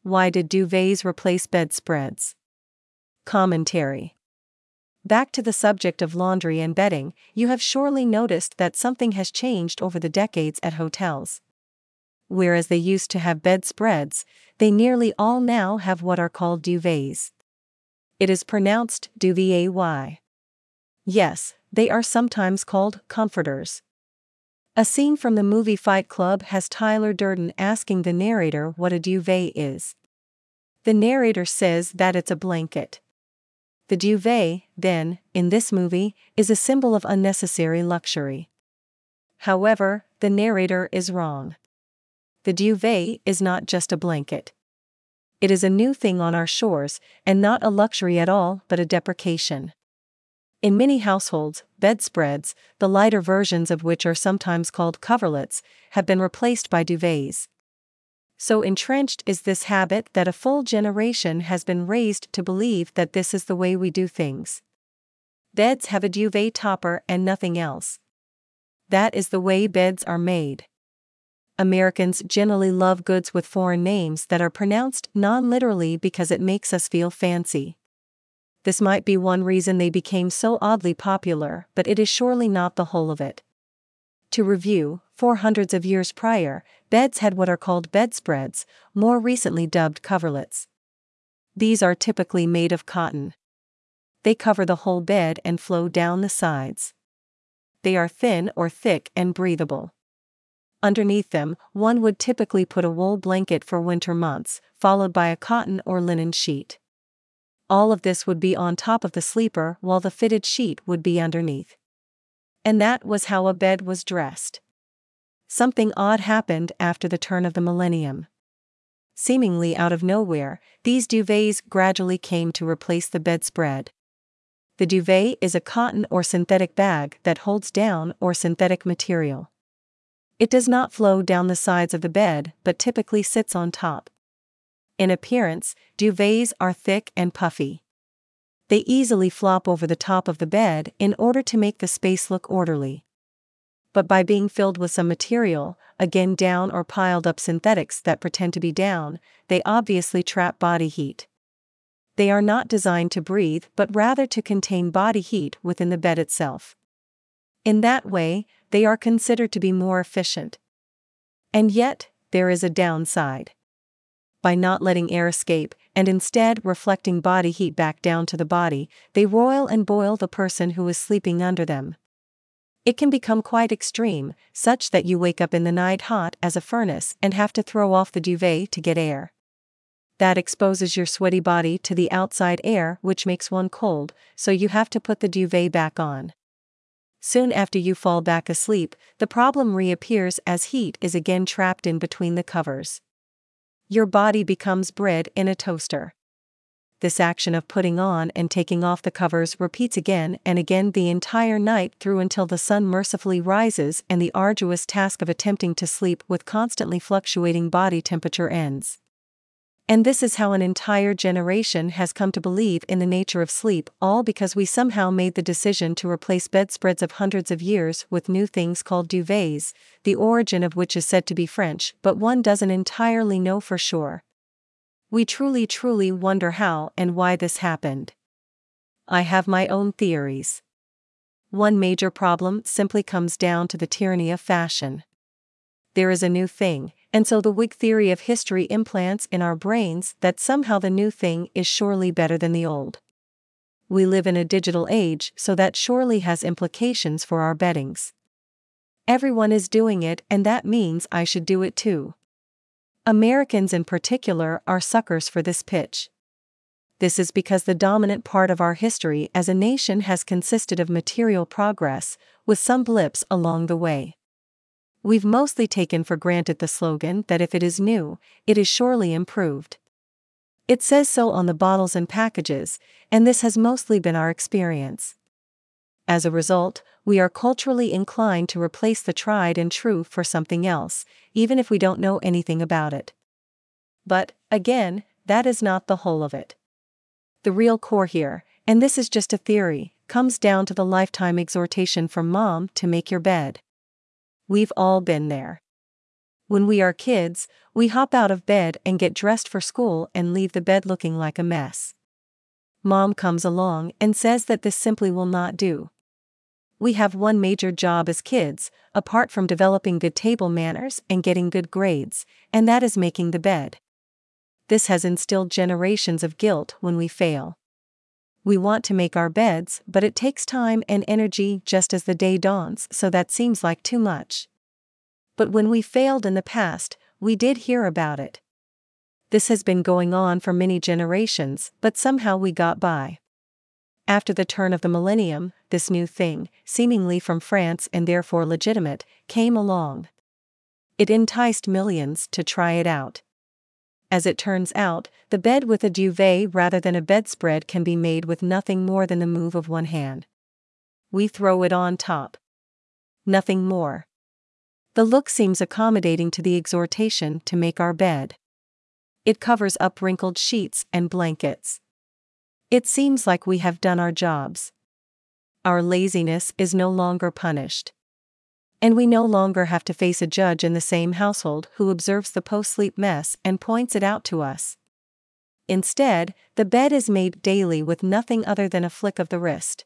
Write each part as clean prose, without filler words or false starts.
Why did duvets replace bedspreads? Commentary. Back to the subject of laundry and bedding, you have surely noticed that something has changed over the decades at hotels. Whereas they used to have bedspreads, they nearly all now have what are called duvets. It is pronounced duvay. Yes, they are sometimes called comforters. A scene from the movie Fight Club has Tyler Durden asking the narrator what a duvet is. The narrator says that it's a blanket. The duvet, then, in this movie, is a symbol of unnecessary luxury. However, the narrator is wrong. The duvet is not just a blanket. It is a new thing on our shores, and not a luxury at all but a deprecation. In many households, bedspreads, the lighter versions of which are sometimes called coverlets, have been replaced by duvets. So entrenched is this habit that a full generation has been raised to believe that this is the way we do things. Beds have a duvet topper and nothing else. That is the way beds are made. Americans generally love goods with foreign names that are pronounced non-literally because it makes us feel fancy. This might be one reason they became so oddly popular, but it is surely not the whole of it. To review, for hundreds of years prior, beds had what are called bedspreads, more recently dubbed coverlets. These are typically made of cotton. They cover the whole bed and flow down the sides. They are thin or thick and breathable. Underneath them, one would typically put a wool blanket for winter months, followed by a cotton or linen sheet. All of this would be on top of the sleeper while the fitted sheet would be underneath. And that was how a bed was dressed. Something odd happened after the turn of the millennium. Seemingly out of nowhere, these duvets gradually came to replace the bedspread. The duvet is a cotton or synthetic bag that holds down or synthetic material. It does not flow down the sides of the bed but typically sits on top. In appearance, duvets are thick and puffy. They easily flop over the top of the bed in order to make the space look orderly. But by being filled with some material, again down or piled up synthetics that pretend to be down, they obviously trap body heat. They are not designed to breathe but rather to contain body heat within the bed itself. In that way, they are considered to be more efficient. And yet, there is a downside. By not letting air escape, and instead reflecting body heat back down to the body, they roil and boil the person who is sleeping under them. It can become quite extreme, such that you wake up in the night hot as a furnace and have to throw off the duvet to get air. That exposes your sweaty body to the outside air, which makes one cold, so you have to put the duvet back on. Soon after you fall back asleep, the problem reappears as heat is again trapped in between the covers. Your body becomes bread in a toaster. This action of putting on and taking off the covers repeats again and again the entire night through until the sun mercifully rises and the arduous task of attempting to sleep with constantly fluctuating body temperature ends. And this is how an entire generation has come to believe in the nature of sleep, all because we somehow made the decision to replace bedspreads of hundreds of years with new things called duvets, the origin of which is said to be French, but one doesn't entirely know for sure. We truly wonder how and why this happened. I have my own theories. One major problem simply comes down to the tyranny of fashion. There is a new thing, and so the Whig theory of history implants in our brains that somehow the new thing is surely better than the old. We live in a digital age, so that surely has implications for our beddings. Everyone is doing it, and that means I should do it too. Americans in particular are suckers for this pitch. This is because the dominant part of our history as a nation has consisted of material progress, with some blips along the way. We've mostly taken for granted the slogan that if it is new, it is surely improved. It says so on the bottles and packages, and this has mostly been our experience. As a result, we are culturally inclined to replace the tried and true for something else, even if we don't know anything about it. But, again, that is not the whole of it. The real core here, and this is just a theory, comes down to the lifetime exhortation from Mom to make your bed. We've all been there. When we are kids, we hop out of bed and get dressed for school and leave the bed looking like a mess. Mom comes along and says that this simply will not do. We have one major job as kids, apart from developing good table manners and getting good grades, and that is making the bed. This has instilled generations of guilt when we fail. We want to make our beds, but it takes time and energy just as the day dawns, so that seems like too much. But when we failed in the past, we did hear about it. This has been going on for many generations, but somehow we got by. After the turn of the millennium, this new thing, seemingly from France and therefore legitimate, came along. It enticed millions to try it out. As it turns out, the bed with a duvet rather than a bedspread can be made with nothing more than the move of one hand. We throw it on top. Nothing more. The look seems accommodating to the exhortation to make our bed. It covers up wrinkled sheets and blankets. It seems like we have done our jobs. Our laziness is no longer punished. And we no longer have to face a judge in the same household who observes the post-sleep mess and points it out to us. Instead, the bed is made daily with nothing other than a flick of the wrist.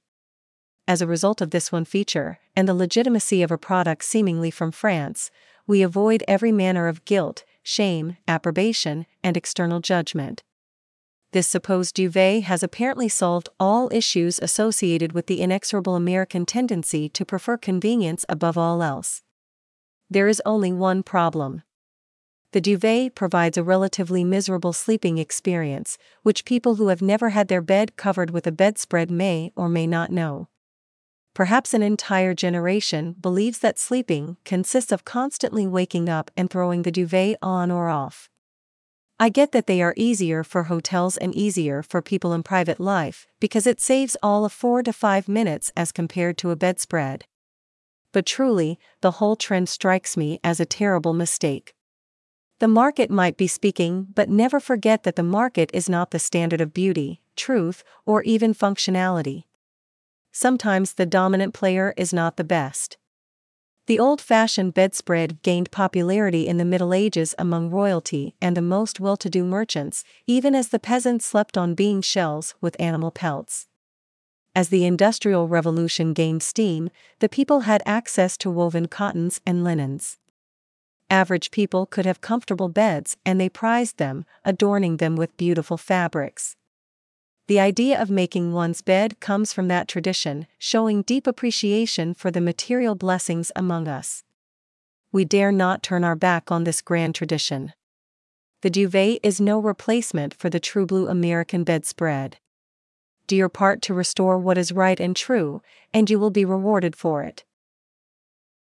As a result of this one feature, and the legitimacy of a product seemingly from France, we avoid every manner of guilt, shame, approbation, and external judgment. This supposed duvet has apparently solved all issues associated with the inexorable American tendency to prefer convenience above all else. There is only one problem. The duvet provides a relatively miserable sleeping experience, which people who have never had their bed covered with a bedspread may or may not know. Perhaps an entire generation believes that sleeping consists of constantly waking up and throwing the duvet on or off. I get that they are easier for hotels and easier for people in private life because it saves all of 4 to 5 minutes as compared to a bedspread. But truly, the whole trend strikes me as a terrible mistake. The market might be speaking, but never forget that the market is not the standard of beauty, truth, or even functionality. Sometimes the dominant player is not the best. The old-fashioned bedspread gained popularity in the Middle Ages among royalty and the most well-to-do merchants, even as the peasants slept on bean shells with animal pelts. As the Industrial Revolution gained steam, the people had access to woven cottons and linens. Average people could have comfortable beds and they prized them, adorning them with beautiful fabrics. The idea of making one's bed comes from that tradition, showing deep appreciation for the material blessings among us. We dare not turn our back on this grand tradition. The duvet is no replacement for the true blue American bedspread. Do your part to restore what is right and true, and you will be rewarded for it.